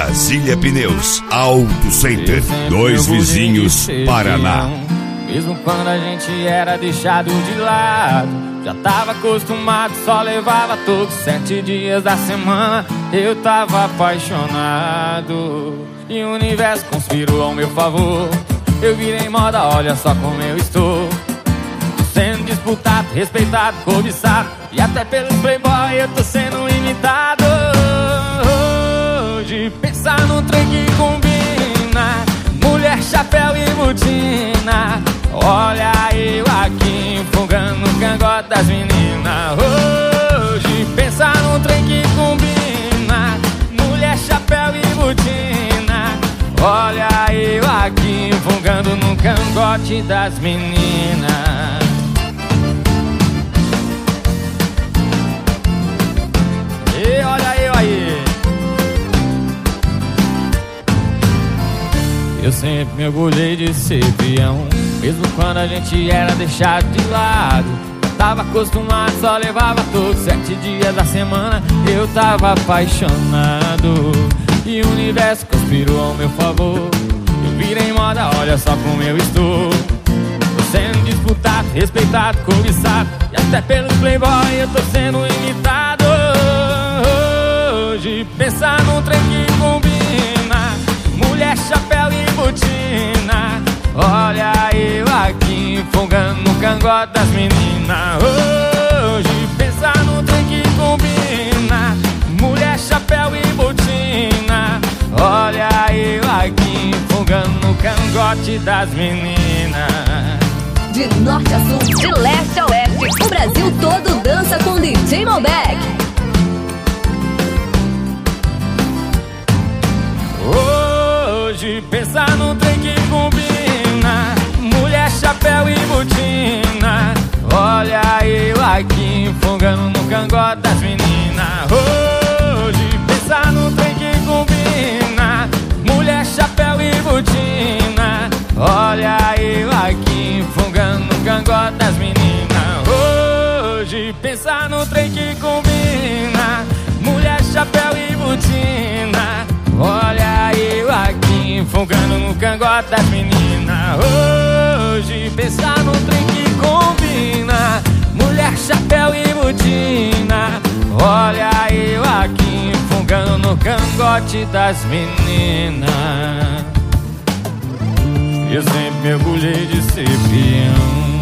Brasília Pneus, Auto Center, Dois Vizinhos, Paraná. Mesmo quando a gente era deixado de lado, já tava acostumado, só levava todos 7 dias da semana. Eu tava apaixonado e o universo conspirou ao meu favor. Eu virei moda, olha só como eu estou, sendo disputado, respeitado, cobiçado, e até pelos playboy eu tô sendo imitado. Hoje pensar num trem que combina mulher, chapéu e botina. Olha eu aqui enfogando o cangote das meninas. Hoje pensar num trem que combina mulher, chapéu e botina. Olha eu aqui enfogando no cangote das meninas. E olha eu aí. Eu sempre me orgulhei de ser peão, mesmo quando a gente era deixado de lado. Tava acostumado, só levava todos 7 dias da semana. Eu tava apaixonado e o universo conspirou ao meu favor. Eu virei moda, olha só como eu estou, tô sendo disputado, respeitado, cobiçado, e até pelos playboy eu tô sendo imitado. Hoje pensar num trem que combina mulher, chapéu e botina. Olha eu aqui enfogando no cangote das meninas. Hoje pensar no trem que combina mulher, chapéu e botina. Olha eu aqui enfogando no cangote das meninas. De norte a sul, de leste a oeste, o Brasil todo dança com DJ Malbec. Hoje pensar no trem que combina mulher, chapéu e botina. Olha eu aqui enfogando no cangote das meninas. Hoje pensar no trem que combina mulher, chapéu e botina. Olha eu aqui enfogando no cangote das meninas. Hoje pensar no trem que combina mulher, chapéu e botina. Olha eu aqui enfogando no cangote das meninas. Hoje pensar no trem que combina mulher, chapéu e botina. Olha eu aqui enfogando no cangote das meninas. Eu sempre me orgulhei de ser peão.